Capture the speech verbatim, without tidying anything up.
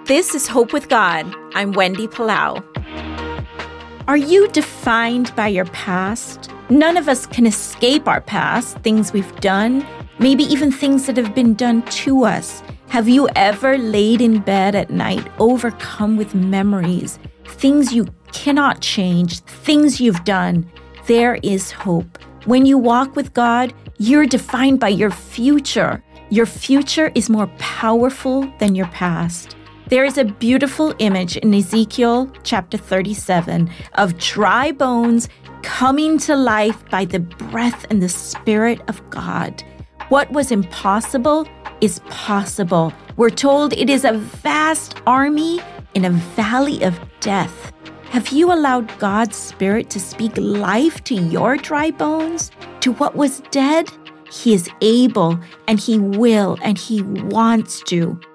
This is Hope with God. I'm Wendy Palau. Are you defined by your past? None of us can escape our past, things we've done, maybe even things that have been done to us. Have you ever laid in bed at night overcome with memories, things you cannot change, things you've done? There is hope. When you walk with God, you're defined by your future. Your future is more powerful than your past. There is a beautiful image in Ezekiel chapter thirty-seven of dry bones coming to life by the breath and the Spirit of God. What was impossible is possible. We're told it is a vast army in a valley of death. Have you allowed God's Spirit to speak life to your dry bones, to what was dead? He is able, and He will, and He wants to.